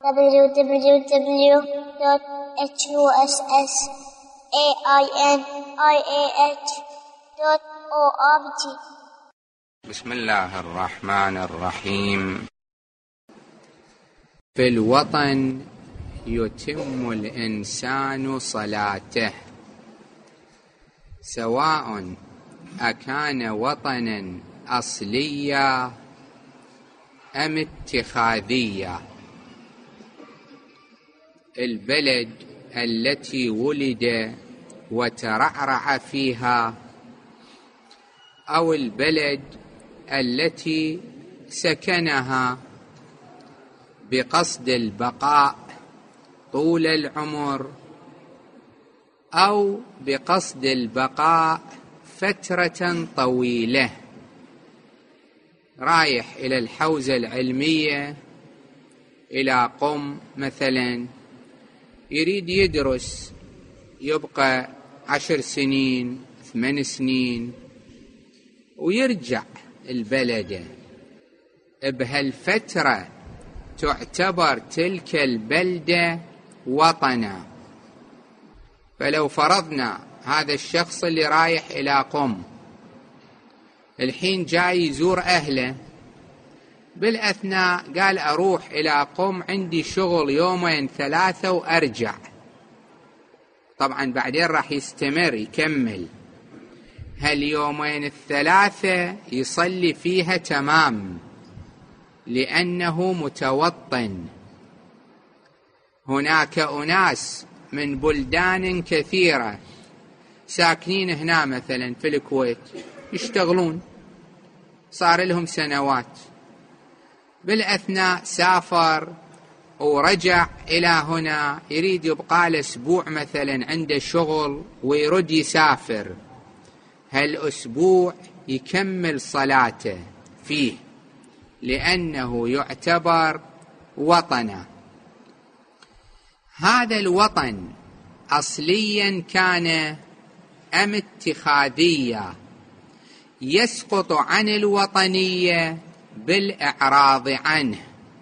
www.hussainih.org. بسم الله الرحمن الرحيم. في الوطن يتم الإنسان صلاته، سواء أكان وطنا أصليا أم اتخاذيا. البلد التي ولد وترعرع فيها، أو البلد التي سكنها بقصد البقاء طول العمر، أو بقصد البقاء فترة طويلة. رايح إلى الحوزة العلمية إلى قم مثلا، يريد يدرس، يبقى 10 سنين 8 سنين ويرجع البلد. بهالفترة تعتبر تلك البلدة وطنا. فلو فرضنا هذا الشخص اللي رايح إلى قم الحين جاي يزور أهله، بالأثناء قال أروح إلى قم عندي شغل 2 3 وأرجع. طبعا بعدين راح يستمر يكمل. 2 3 يصلي فيها تمام لأنه متوطن. هناك أناس من بلدان كثيرة ساكنين هنا مثلا في الكويت، يشتغلون صار لهم سنوات، بالأثناء سافر ورجع إلى هنا، يريد يبقى له أسبوع مثلا عنده شغل ويرد يسافر. هالأسبوع يكمل صلاته فيه لأنه يعتبر وطنا. هذا الوطن أصليا كان أم اتخاذية، يسقط عن الوطنية بالإعراض عنه.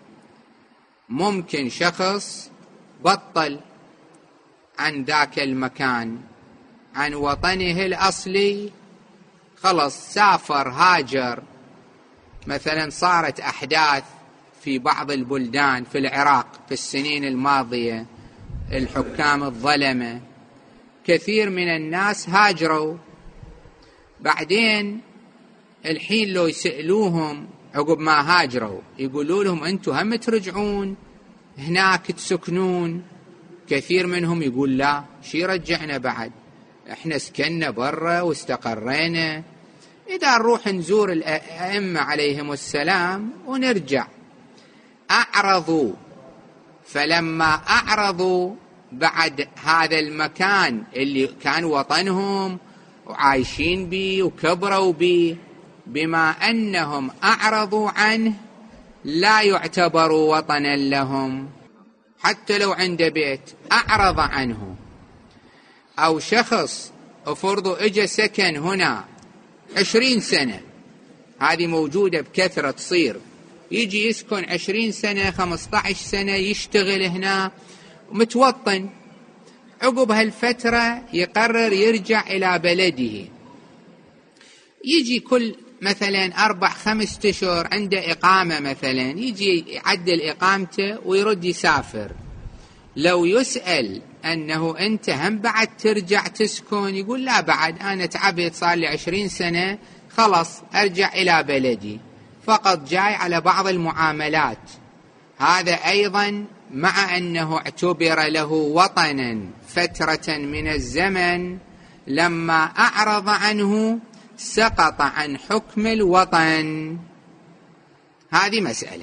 ممكن شخص بطل عن ذاك المكان، عن وطنه الأصلي، خلص سافر هاجر. مثلا صارت أحداث في بعض البلدان في العراق في السنين الماضية، الحكام الظلمة كثير من الناس هاجروا. بعدين الحين لو يسألوهم عقب ما هاجروا يقولوا لهم أنتم هم ترجعون هناك تسكنون؟ كثير منهم يقول لا، شي رجعنا بعد، احنا سكننا برا واستقرينا، إذا نروح نزور الأئمة عليهم السلام ونرجع. أعرضوا. فلما أعرضوا بعد هذا المكان اللي كان وطنهم وعايشين به وكبروا به، بما أنهم أعرضوا عنه لا يعتبروا وطنا لهم. حتى لو عنده بيت أعرض عنه، أو شخص أفرضوا إجا سكن هنا 20 سنة، هذه موجودة بكثرة تصير، يجي يسكن 20 سنة 15 سنة يشتغل هنا متوطن. عقب هالفترة يقرر يرجع إلى بلده، يجي كل مثلا 4-5 أشهر عنده إقامة مثلا، يجي يعدل إقامته ويرد يسافر. لو يسأل أنه أنت هم بعد ترجع تسكن، يقول لا بعد، أنا تعبت صار لي 20 سنة خلص أرجع إلى بلدي، فقط جاي على بعض المعاملات. هذا أيضا مع أنه اعتبر له وطنا فترة من الزمن، لما أعرض عنه سقط عن حكم الوطن. هذه مسألة.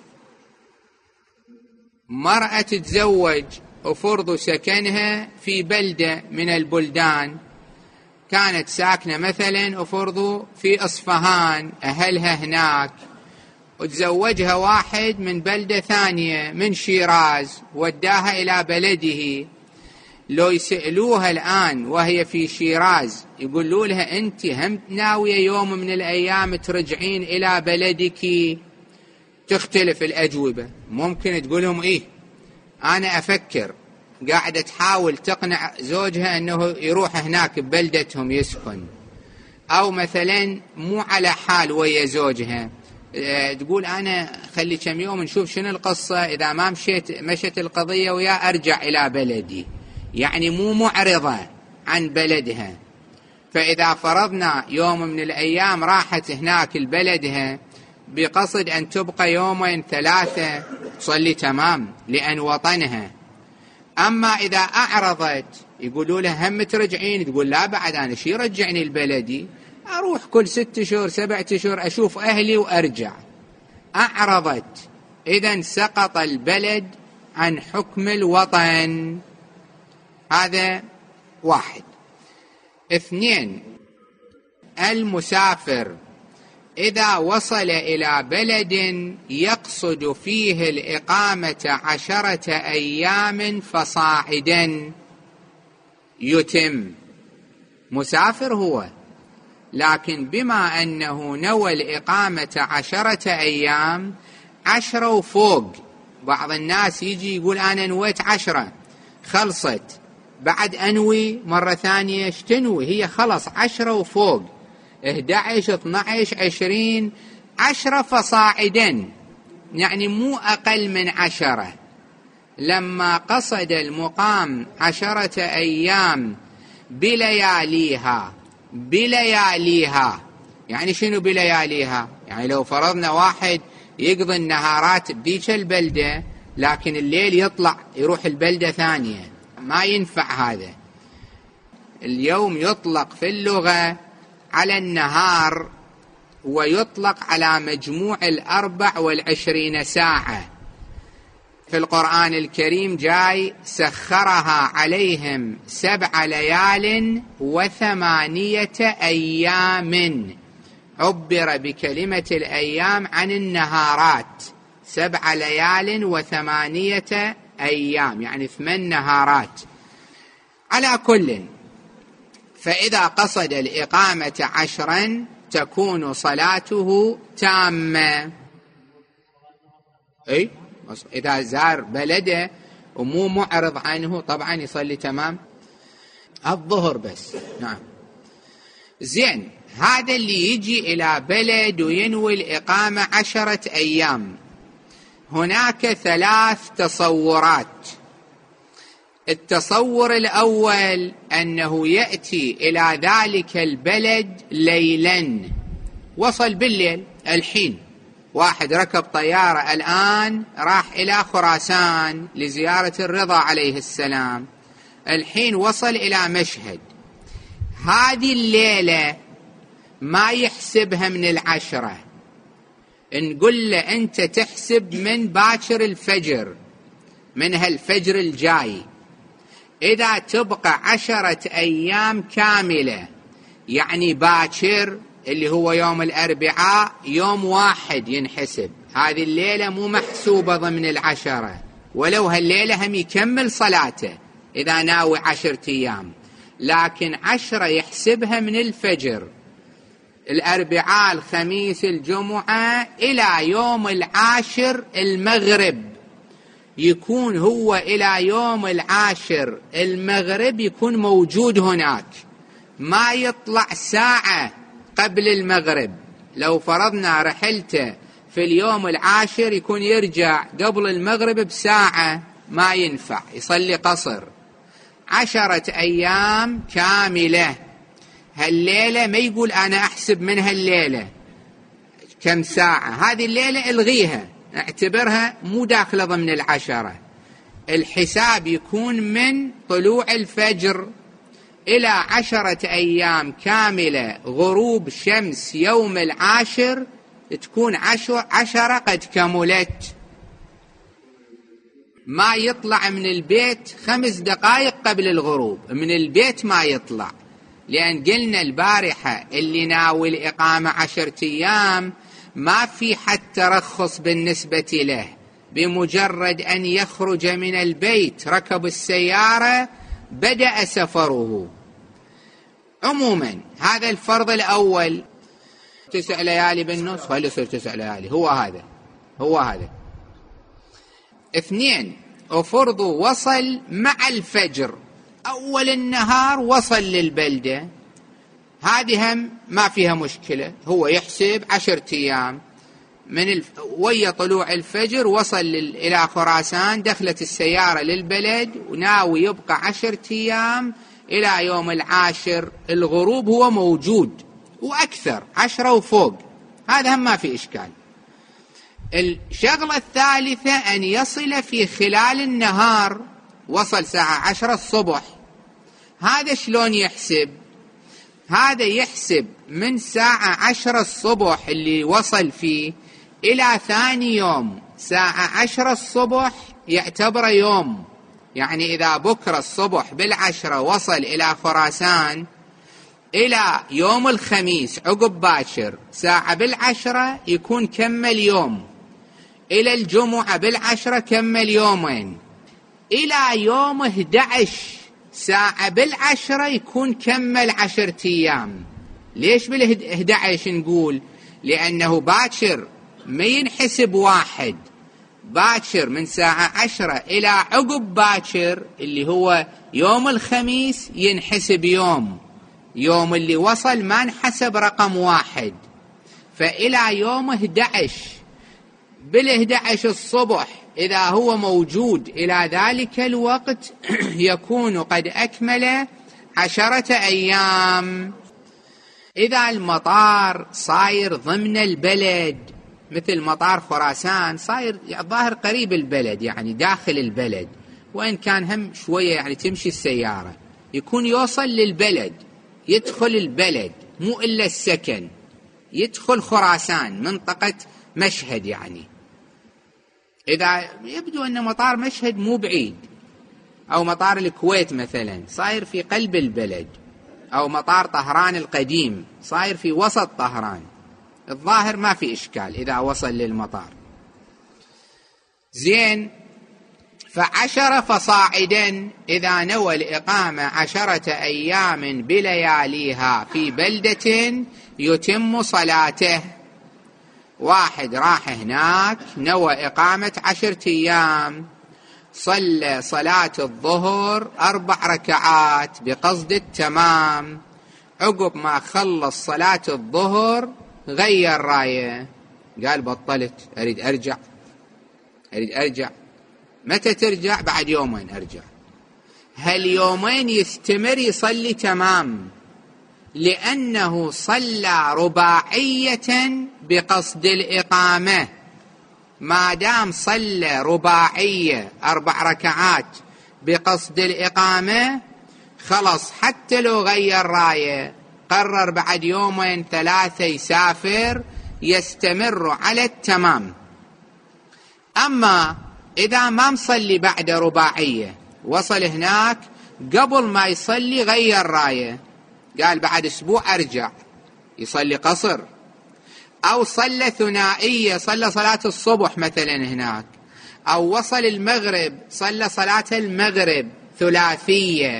مرأة تتزوج وفرض سكنها في بلدة من البلدان، كانت ساكنة مثلا وفرض في أصفهان، أهلها هناك، وتزوجها واحد من بلدة ثانية من شيراز وداها إلى بلده. لو يسألوها الآن وهي في شيراز يقولوا لها أنت هم ناوية يوم من الأيام ترجعين إلى بلدك؟ تختلف الأجوبة. ممكن تقولهم إيه أنا أفكر قاعدة تحاول تقنع زوجها أنه يروح هناك ببلدتهم يسكن، أو مثلا مو على حال ويا زوجها، تقول أنا خلي كم يوم نشوف شنو القصة، إذا ما مشت القضية ويا أرجع إلى بلدي، يعني مو معرضة عن بلدها. فإذا فرضنا يوم من الأيام راحت هناك لبلدها بقصد أن تبقى يومين ثلاثة، تصلي تمام لأن وطنها. أما إذا أعرضت يقولوا لها هم ترجعين، تقول لا بعد أنا شي رجعني لبلدي، أروح كل 6 شهور 7 شهور أشوف أهلي وأرجع. أعرضت، إذن سقط البلد عن حكم الوطن. هذا 1. 2، المسافر إذا وصل إلى بلد يقصد فيه الإقامة 10 أيام فصاعدا يتم. مسافر هو، لكن بما أنه نوى الإقامة 10 أيام، 10 وفوق. بعض الناس يجي يقول أنا نويت 10 خلصت، بعد أنوي مرة ثانية، تنوي هي خلص 10 وفوق، 11 12 20 10 فصاعدا، يعني مو أقل من 10. لما قصد المقام 10 أيام بلياليها يعني شنو بلياليها؟ يعني لو فرضنا واحد يقضي النهارات بديك البلدة لكن الليل يطلع يروح البلدة ثانية، ما ينفع هذا. اليوم يطلق في اللغة على النهار، ويطلق على مجموع 24 ساعة. في القرآن الكريم جاي سخرها عليهم 7 ليال و8 أيام، عبر بكلمة الأيام عن النهارات، 7 ليال و8 أيام يعني 8 نهارات. على كل، فإذا قصد الإقامة 10 تكون صلاته تامة. أي إذا زار بلده ومو معرض عنه طبعا يصلي تمام الظهر بس. نعم زين. هذا اللي يجي إلى بلد وينوي الإقامة 10 أيام. هناك 3 تصورات. التصور الأول أنه يأتي إلى ذلك البلد ليلا، وصل بالليل. الحين واحد ركب طيارة الآن راح إلى خراسان لزيارة الرضا عليه السلام، الحين وصل إلى مشهد. هذه الليلة ما يحسبها من 10، نقول له أنت تحسب من باكر الفجر، من هالفجر الجاي. إذا تبقى 10 أيام كاملة، يعني باكر اللي هو يوم الأربعاء يوم 1 ينحسب. هذه الليلة مو محسوبة ضمن 10، ولو هالليلة هم يكمل صلاته إذا ناوي 10 أيام، لكن 10 يحسبها من الفجر، الأربعاء الخميس الجمعة إلى يوم 10 المغرب. يكون هو إلى يوم 10 المغرب يكون موجود هناك، ما يطلع ساعة قبل المغرب. لو فرضنا رحلته في اليوم 10 يكون يرجع قبل المغرب بساعة، ما ينفع، يصلي قصر. 10 أيام كاملة. هالليلة ما يقول أنا أحسب من هالليلة كم ساعة، هذه الليلة الغيها، اعتبرها مو داخلة ضمن 10. الحساب يكون من طلوع الفجر إلى 10 أيام كاملة، غروب شمس يوم 10 تكون 10 قد كملت. ما يطلع من البيت 5 دقائق قبل الغروب، من البيت ما يطلع، لأن قلنا البارحة اللي ناوي الإقامة 10 أيام ما في حد ترخص بالنسبة له، بمجرد أن يخرج من البيت ركب السيارة بدأ سفره. عموما هذا الفرض الأول، 9 ليالي بالنص، خلي يصير 9 ليالي، هو هذا. 2، وفرض وصل مع الفجر أول النهار وصل للبلدة، هذه هم ما فيها مشكلة، هو يحسب 10 أيام من ويا طلوع الفجر وصل إلى خراسان، دخلت السيارة للبلد وناوي يبقى 10 أيام إلى يوم 10 الغروب هو موجود، وأكثر 10 وفوق، هذا هم ما في إشكال. الشغلة الثالثة أن يصل في خلال النهار، وصل الساعة 10 الصبح، هذا شلون يحسب؟ هذا يحسب من ساعة 10 الصبح اللي وصل فيه إلى ثاني يوم ساعة 10 الصبح يعتبر يوم، يعني إذا بكرة الصبح 10 وصل إلى خراسان إلى يوم الخميس عقب باكر ساعة 10 يكون كمل يوم، إلى الجمعة 10 كمل يومين، إلى يوم 11 ساعة 10 يكون كمل 10 أيام. ليش 11 نقول؟ لأنه باكر ما ينحسب واحد، باكر من ساعة 10 إلى عقب باكر اللي هو يوم الخميس ينحسب يوم اللي وصل ما نحسب رقم واحد، فإلى يوم 11 بال11 الصبح إذا هو موجود إلى ذلك الوقت يكون قد أكمل 10 أيام. إذا المطار صاير ضمن البلد مثل مطار خراسان صاير ظاهر قريب البلد، يعني داخل البلد، وإن كان هم شوية يعني تمشي السيارة، يكون يوصل للبلد، يدخل البلد مو إلا السكن، يدخل خراسان منطقة مشهد. يعني إذا يبدو أن مطار مشهد مو بعيد، أو مطار الكويت مثلا صاير في قلب البلد، أو مطار طهران القديم صاير في وسط طهران، الظاهر ما في إشكال إذا وصل للمطار. زين، ف10 فصاعدا إذا نوى الإقامة 10 أيام بلياليها في بلدة يتم صلاته. واحد راح هناك نوى إقامة 10 أيام، صلى صلاة الظهر 4 ركعات بقصد التمام، عقب ما خلص صلاة الظهر غير راية، قال بطلت، أريد أرجع. متى ترجع؟ بعد يومين أرجع. هاليومين يستمر يصلي تمام، لأنه صلى رباعية بقصد الإقامة. ما دام صلى رباعية 4 ركعات بقصد الإقامة خلص، حتى لو غير راية قرر بعد 2 3 يسافر، يستمر على التمام. أما إذا ما مصلي بعد رباعية، وصل هناك قبل ما يصلي غير راية، قال بعد أسبوع أرجع، يصلي قصر. أو صلى ثنائية، صلى صلاة الصبح مثلا هناك، أو وصل المغرب صلى صلاة المغرب ثلاثية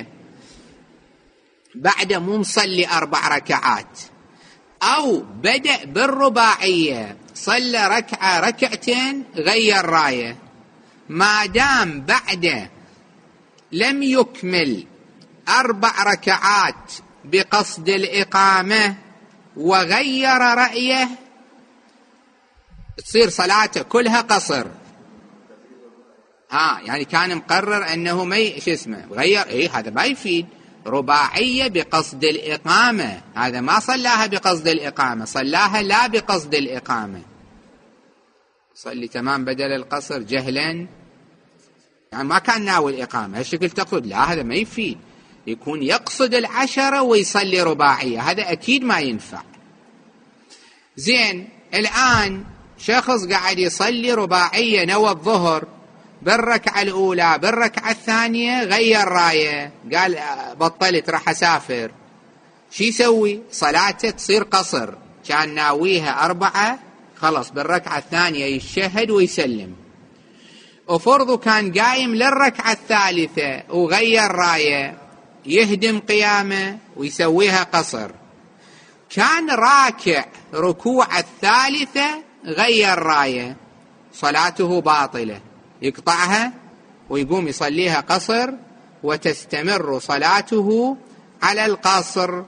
بعد مو مصلي 4 ركعات، أو بدأ بالرباعية صلى ركعة ركعتين غير راية، ما دام بعد لم يكمل 4 ركعات بقصد الإقامة وغير رأيه تصير صلاته كلها قصر. يعني كان مقرر أنه ما غير، هذا ما يفيد. رباعية بقصد الإقامة، هذا ما صلاها بقصد الإقامة، صلاها لا بقصد الإقامة، صلي تمام بدل القصر جهلا، يعني ما كان ناوي الإقامة. هالشكل تقصد؟ لا، هذا ما يفيد. يكون يقصد 10 ويصلي رباعية، هذا أكيد ما ينفع. زين، الآن شخص قاعد يصلي رباعية، نوى الظهر بالركعة الأولى، بالركعة الثانية غير راية، قال بطلت راح أسافر، شو يسوي؟ صلاته تصير قصر، كان ناويها 4 خلص بالركعة الثانية يشهد ويسلم. وفرضه كان قايم للركعة الثالثة وغير راية، يهدم قيامه ويسويها قصر. كان راكع ركوع الثالثة غير راية، صلاته باطلة، يقطعها؟ ويقوم يصليها قصر وتستمر صلاته على القصر.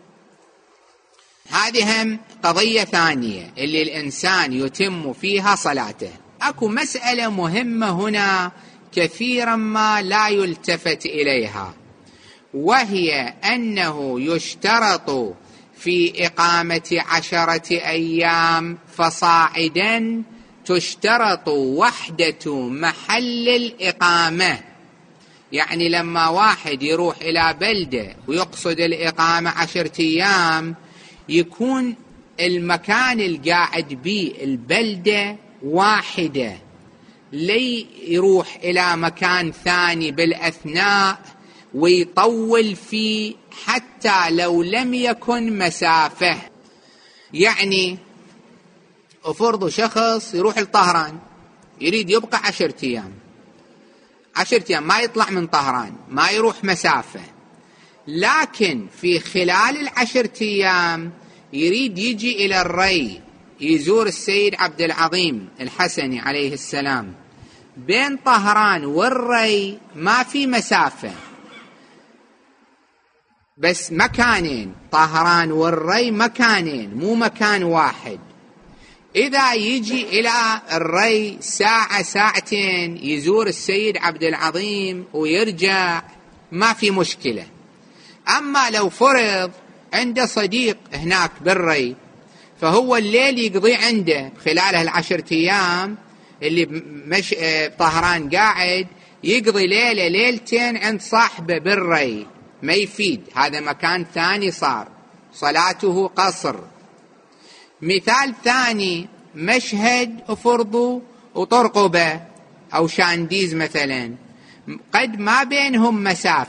هذه هم قضية ثانية اللي الإنسان يتم فيها صلاته. أكو مسألة مهمة هنا كثيرا ما لا يلتفت إليها، وهي أنه يشترط في إقامة 10 أيام فصاعدا تشترط وحدة محل الإقامة. يعني لما واحد يروح إلى بلدة ويقصد الإقامة 10 أيام، يكون المكان القاعد به البلدة واحدة، لي يروح إلى مكان ثاني بالأثناء ويطول فيه حتى لو لم يكن مسافة. يعني أفرض شخص يروح لطهران يريد يبقى 10 أيام، 10 أيام ما يطلع من طهران، ما يروح مسافة، لكن في خلال 10 أيام يريد يجي إلى الري يزور السيد عبد العظيم الحسني عليه السلام. بين طهران والري ما في مسافة، بس مكانين، طهران والري مكانين مو مكان واحد. إذا يجي إلى الري ساعة ساعتين يزور السيد عبد العظيم ويرجع ما في مشكلة. أما لو فرض عنده صديق هناك بالري، فهو الليل يقضي عنده خلال 10 أيام اللي مش طهران قاعد، يقضي ليلة ليلتين عند صاحبه بالري، ما يفيد، هذا مكان ثاني صار صلاته قصر. مثال ثاني، مشهد أفرضوا وطرقبة أو شانديز مثلا، قد ما بينهم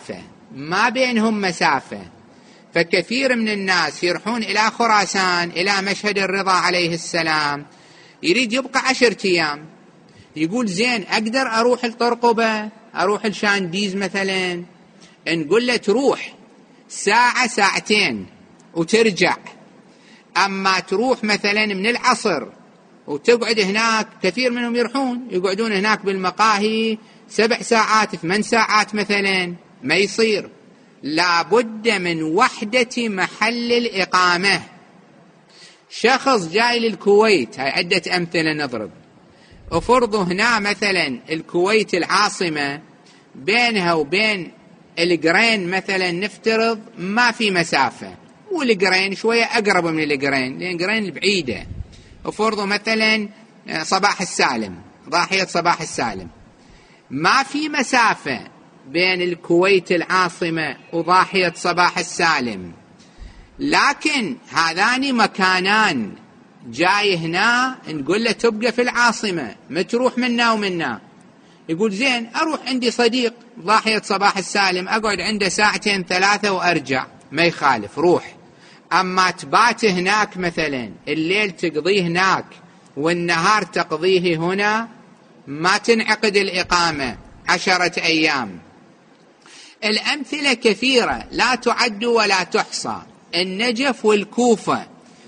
مسافة، فكثير من الناس يروحون إلى خراسان إلى مشهد الرضا عليه السلام، يريد يبقى 10 أيام، يقول زين أقدر أروح الطرقبة، أروح الشانديز مثلا، نقول له تروح ساعة ساعتين وترجع. أما تروح مثلا من العصر وتقعد هناك، كثير منهم يقعدون هناك بالمقاهي 7 ساعات 8 ساعات مثلا، ما يصير. لابد من وحدة محل الإقامة. شخص جاي للكويت، هاي عدة أمثلة نضرب، أفرض هنا مثلا الكويت العاصمة بينها وبين القرين مثلا نفترض ما في مسافة، والقرين شوية أقرب من القرين لأن القرين بعيدة. أفرض مثلا صباح السالم، ضاحية صباح السالم، ما في مسافة بين الكويت العاصمة وضاحية صباح السالم، لكن هذان مكانان جاي هنا، نقول له تبقى في العاصمة ما تروح منا ومنا. يقول زين أروح عندي صديق ضاحية صباح السالم أقعد عنده 2 3 ساعات وأرجع، ما يخالف روح. أما تبات هناك مثلا، الليل تقضيه هناك والنهار تقضيه هنا، ما تنعقد الإقامة 10 أيام. الأمثلة كثيرة لا تعد ولا تحصى. النجف والكوفة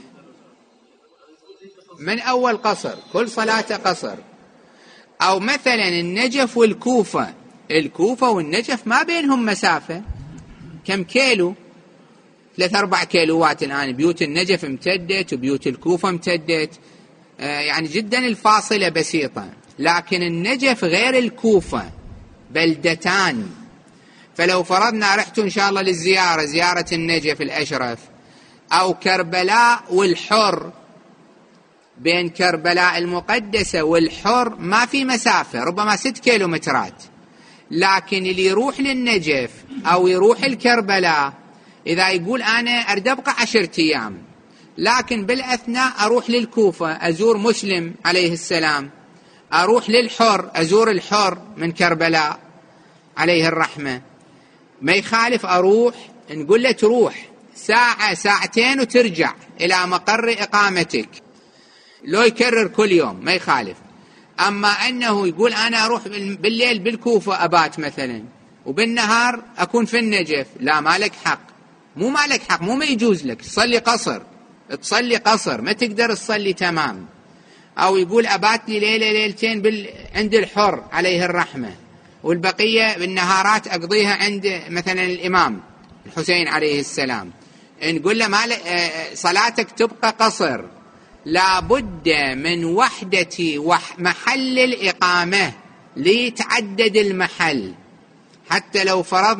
من أول قصر، كل صلاة قصر. أو مثلا النجف والكوفة، الكوفة والنجف ما بينهم مسافة كم كيلو، 3-4 كيلوات. الآن بيوت النجف امتدت وبيوت الكوفة امتدت، يعني جدا الفاصلة بسيطة. لكن النجف غير الكوفة، بلدتان. فلو فرضنا رحتوا إن شاء الله للزيارة، زيارة النجف الأشرف أو كربلاء والحر، بين كربلاء المقدسة والحر ما في مسافة، ربما 6 كيلومترات. لكن اللي يروح للنجف أو يروح الكربلاء، إذا يقول أنا أريد أبقى 10 أيام، لكن بالأثناء أروح للكوفة أزور مسلم عليه السلام، أروح للحر أزور الحر من كربلاء عليه الرحمة، ما يخالف أروح. نقول له تروح 1 2 ساعات وترجع إلى مقر إقامتك، لو يكرر كل يوم ما يخالف. أما أنه يقول أنا أروح بالليل بالكوفة أبات مثلا وبالنهار أكون في النجف، لا، مالك حق، مو مالك حق، مو ما يجوز لك تصلي قصر، ما تقدر تصلي تمام. أو يقول أبات لي ليلة ليلتين عند الحر عليه الرحمة والبقية بالنهارات أقضيها عند مثلا الإمام الحسين عليه السلام، نقول له صلاتك تبقى قصر، لابد من وحدة محل الإقامة ليتعدد المحل. حتى لو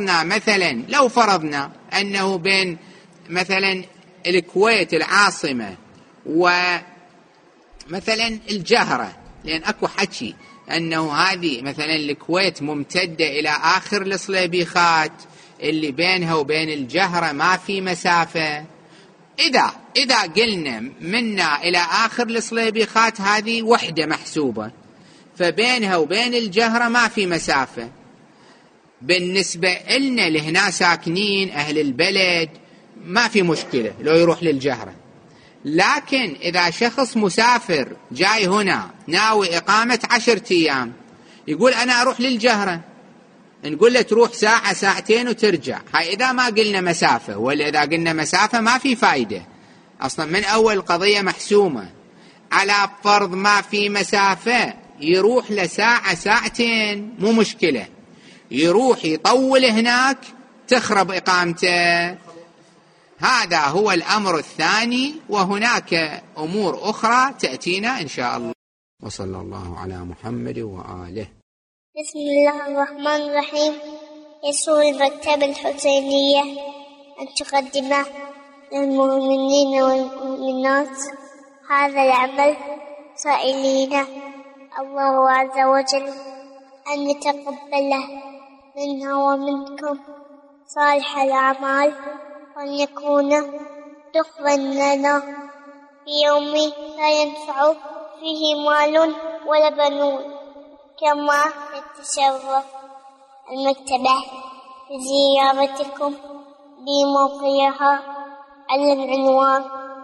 فرضنا أنه بين مثلا الكويت العاصمة ومثلا الجهرة، لأن أكو حكي أنه هذه مثلا الكويت ممتدة إلى آخر الصليبيخات اللي بينها وبين الجهرة ما في مسافة. إذا قلنا منا إلى آخر الصليبيخات هذه وحدة محسوبة، فبينها وبين الجهرة ما في مسافة، بالنسبة لنا لهنا ساكنين أهل البلد ما في مشكلة لو يروح للجهرة. لكن إذا شخص مسافر جاي هنا ناوي إقامة 10 أيام يقول أنا أروح للجهرة، نقول له تروح ساعة ساعتين وترجع. هاي إذا ما قلنا مسافة، ولا إذا قلنا مسافة ما في فايدة أصلا، من أول قضية محسومة. على فرض ما في مسافة يروح لساعة ساعتين مو مشكلة، يروح يطول هناك تخرب إقامته. هذا هو الأمر الثاني، وهناك أمور أخرى تأتينا إن شاء الله. وصلى الله على محمد وآله. بسم الله الرحمن الرحيم. يسر المكتبة الحسينية أن تقدم للمؤمنين والمؤمنات هذا العمل، سائلين الله عز وجل أن يتقبله منا ومنكم صالح الأعمال، وأن يكون دخلا لنا في يوم لا ينفع فيه مال ولا بنون. كما تتشرف المكتبة بزيارتكم بموقعها على العنوان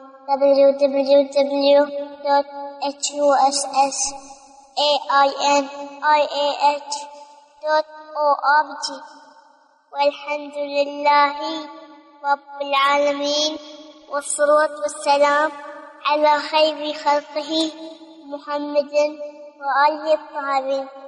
www.hussainih.org. والحمد لله رب العالمين، والصلاة والسلام على خير خلقه محمد وآله الطاهرين.